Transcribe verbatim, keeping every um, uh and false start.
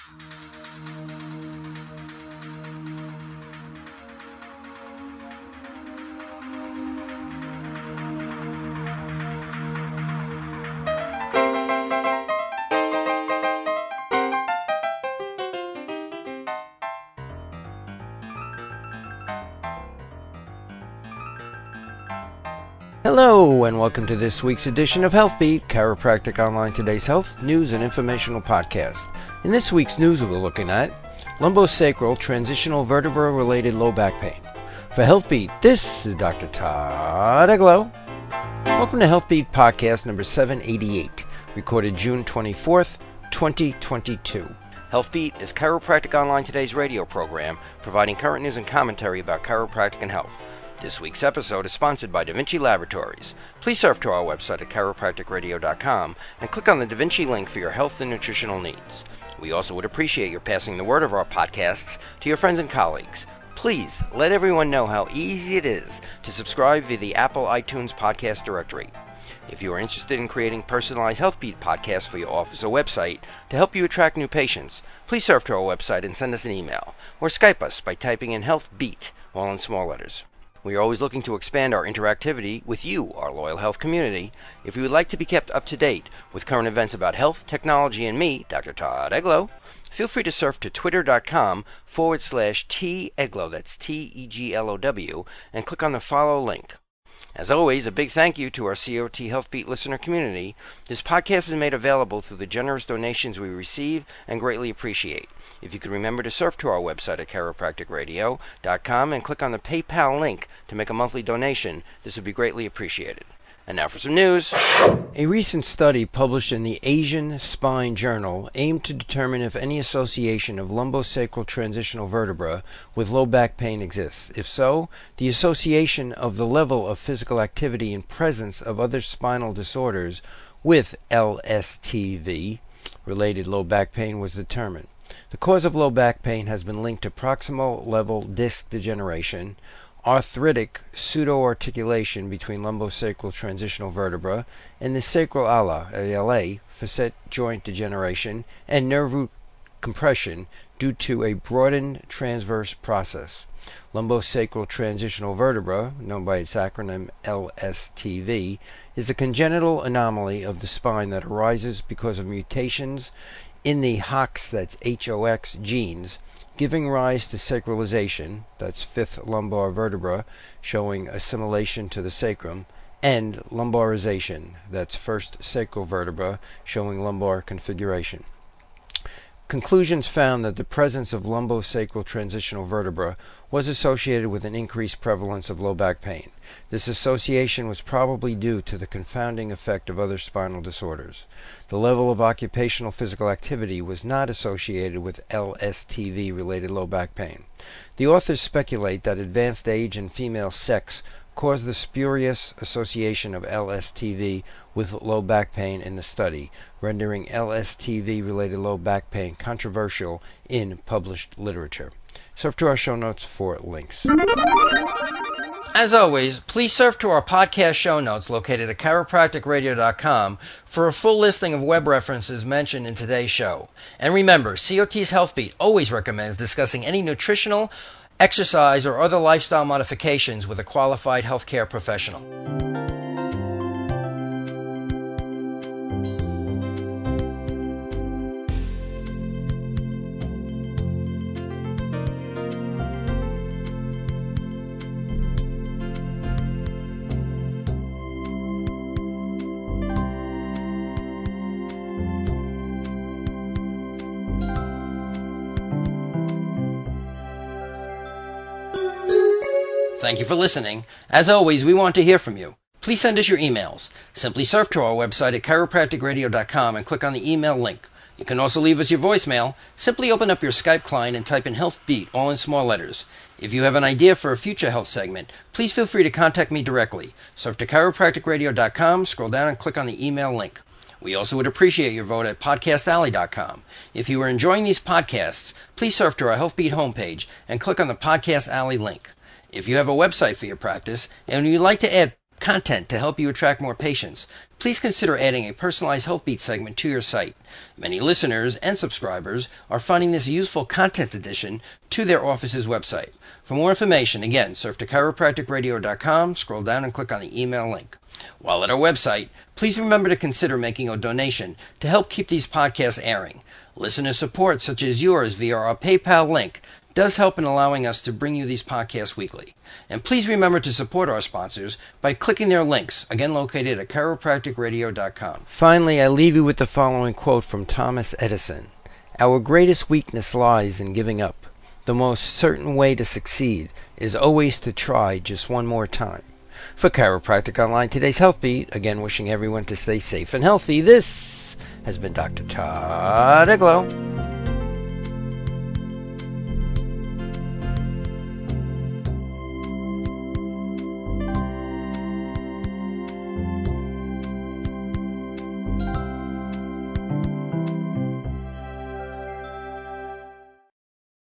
Hello, and welcome to this week's edition of HealthBeat, Chiropractic Online Today's Health, News, and Informational Podcast. In this week's news, we're looking at lumbosacral transitional vertebra-related low back pain. For HealthBeat, this is Doctor Todd Eglow. Welcome to HealthBeat Podcast number seven eighty-eight, recorded June twenty-fourth, twenty twenty-two. HealthBeat is Chiropractic Online Today's radio program, providing current news and commentary about chiropractic and health. This week's episode is sponsored by Da Vinci Laboratories. Please surf to our website at chiropractic radio dot com and click on the Da Vinci link for your health and nutritional needs. We also would appreciate your passing the word of our podcasts to your friends and colleagues. Please let everyone know how easy it is to subscribe via the Apple iTunes podcast directory. If you are interested in creating personalized HealthBeat podcasts for your office or website to help you attract new patients, please surf to our website and send us an email, or Skype us by typing in HealthBeat, all in small letters. We are always looking to expand our interactivity with you, our loyal health community. If you would like to be kept up to date with current events about health, technology, and me, Doctor Todd Eglow, feel free to surf to twitter.com forward slash T Eglow, that's T E G L O W, and click on the follow link. As always, a big thank you to our C O T HealthBeat listener community. This podcast is made available through the generous donations we receive and greatly appreciate. If you could remember to surf to our website at chiropractic radio dot com and click on the PayPal link to make a monthly donation, this would be greatly appreciated. And now for some news. A recent study published in the Asian Spine Journal aimed to determine if any association of lumbosacral transitional vertebra with low back pain exists. If so, the association of the level of physical activity and presence of other spinal disorders with L S T V, related low back pain, was determined. The cause of low back pain has been linked to proximal level disc degeneration, arthritic pseudoarticulation between lumbosacral transitional vertebra and the sacral ala, A L A, facet joint degeneration, and nerve root compression due to a broadened transverse process. Lumbosacral transitional vertebra, known by its acronym L S T V, is a congenital anomaly of the spine that arises because of mutations in the H O X, that's H O X genes, giving rise to sacralization, that's fifth lumbar vertebra, showing assimilation to the sacrum, and lumbarization, that's first sacral vertebra, showing lumbar configuration. Conclusions found that the presence of lumbosacral transitional vertebra was associated with an increased prevalence of low back pain. This association was probably due to the confounding effect of other spinal disorders. The level of occupational physical activity was not associated with L S T V-related low back pain. The authors speculate that advanced age and female sex caused the spurious association of L S T V with low back pain in the study, rendering L S T V-related low back pain controversial in published literature. Surf to our show notes for links. As always, please surf to our podcast show notes located at chiropractic radio dot com for a full listing of web references mentioned in today's show. And remember, C O T's HealthBeat always recommends discussing any nutritional, exercise, or other lifestyle modifications with a qualified healthcare professional. Thank you for listening. As always, we want to hear from you. Please send us your emails. Simply surf to our website at chiropractic radio dot com and click on the email link. You can also leave us your voicemail. Simply open up your Skype client and type in HealthBeat, all in small letters. If you have an idea for a future health segment, please feel free to contact me directly. Surf to chiropractic radio dot com, scroll down and click on the email link. We also would appreciate your vote at podcast alley dot com. If you are enjoying these podcasts, please surf to our HealthBeat homepage and click on the Podcast Alley link. If you have a website for your practice and you'd like to add content to help you attract more patients, please consider adding a personalized HealthBeat segment to your site. Many listeners and subscribers are finding this useful content addition to their office's website. For more information, again, surf to chiropractic radio dot com, scroll down and click on the email link. While at our website, please remember to consider making a donation to help keep these podcasts airing. Listener support, such as yours via our PayPal link, does help in allowing us to bring you these podcasts weekly. And please remember to support our sponsors by clicking their links, again located at chiropractic radio dot com. Finally, I leave you with the following quote from Thomas Edison. Our greatest weakness lies in giving up. The most certain way to succeed is always to try just one more time. For Chiropractic Online, today's Health Beat, again wishing everyone to stay safe and healthy, this has been Doctor Todd Eglow.